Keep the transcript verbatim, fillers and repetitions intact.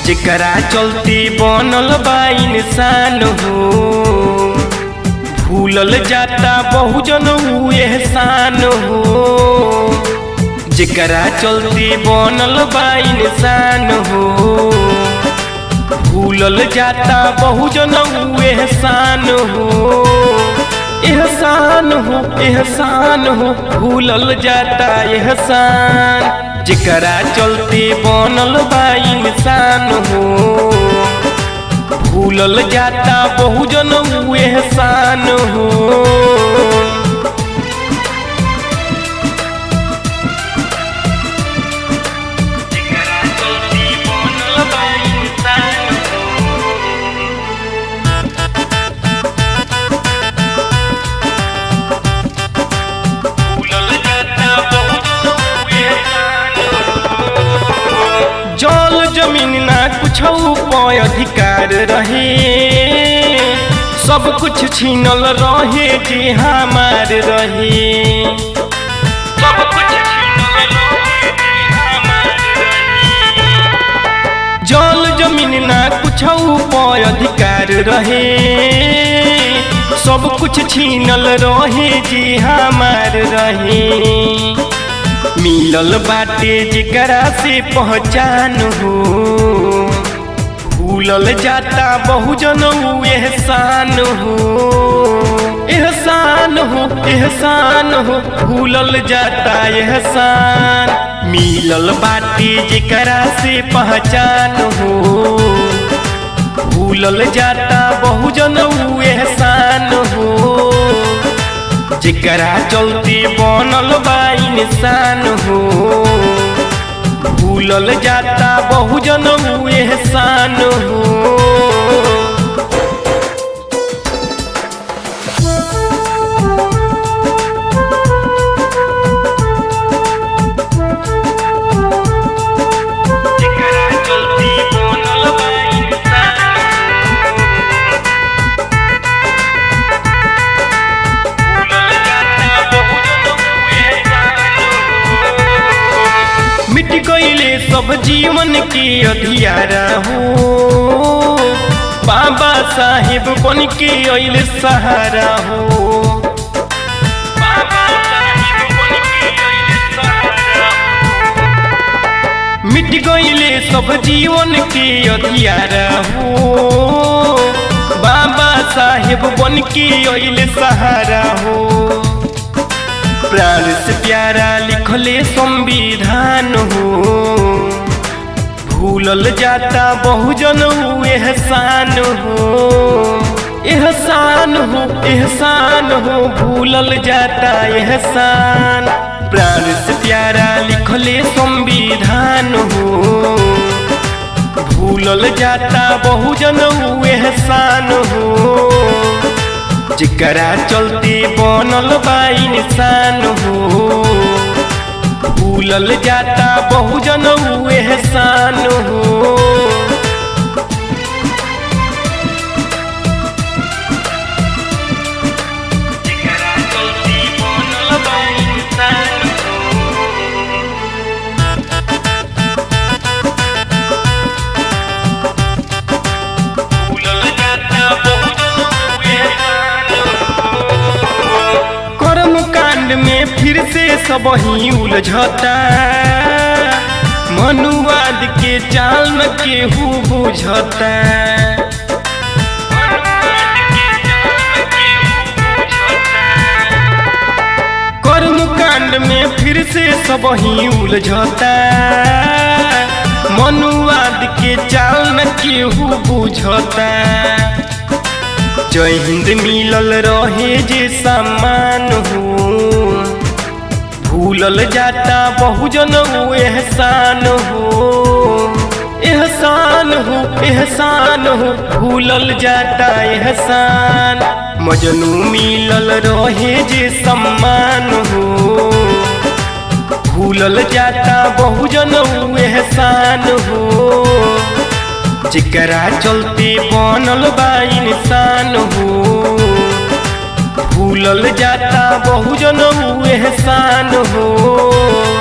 जेकरा चलते बनल बा इंसान हो, भूलल जाता बहुजन उ एहसान हो। जेकरा चलते बनल बा इंसान हो, भूलल जाता बहुजन उ एहसान हो। एहसान हो एहसान हो भूलल जाता एहसान, जेकरा चलते बनल बा इंसान हो, भूलल जाता बहुजन उ एहसान हो। जल जमीन ना कुछ पे अधिकार रहे, सब कुछ छीनल रहे जे हमार रहे। सब कुछ छीनल रहे जे हमार रहे। जल जमीन ना कुछ पे अधिकार रहे, सब कुछ छीनल रहे जे हमार रहे। मिलल बाटे जेकरा से पहचान हो, भूलल जाता बहुजन उ एहसान हो। एहसान हो एहसान हो भूलल जाता एहसान, मिलल बाटे जेकरा से पहचान हो, भूलल जाता बहुजन उ एहसान हो। जेकरा चलते बनल बा इंसान हो, भूलल जाता बहुजन उ एहसान हो। मिट गईले सब जीवन के अधियारा हो, बाबा साहेब बन के अइले सहारा हो। बाबा साहेब बन के अइले सहारा हो। मिट गईले सब जीवन के अधियारा हो, बाबा साहेब बन के अइले सहारा हो। प्राण से प्यारा लिखले संविधान हो, भूलल जाता बहुजन उ एहसान हो। एहसान हो एहसान हो भूलल जाता एहसान, प्राण से प्यारा लिखले संविधान हो, भूलल जाता बहुजन उ एहसान हो। जेकरा चलते बनल बा इंसान हो, भूलल जाता बहुजन उ एहसान हो। जेकरा चलते बनल बा इंसान हो, भूलल जाता बहुजन उ एहसान हो। कर्म कांड में फिर से सब ही उलझता, मनुवाद के चाल न केहू बुझता। कर्म कांड में फिर से सब ही उलझता, मनुवाद के चाल न केहू बुझता। जय हिंद मिलल रहे जे सम्मान हो, भूलल जाता बहुजन उ एहसान हो। एहसान हो एहसान हो भूलल जाता एहसान, मजनू मिलल रहे जे सम्मान हो, भूलल जाता बहुजन उ एहसान हो। जेकरा चलते बनल बा इंसान हो, भूलल जाता बहुजन उ एहसान हो।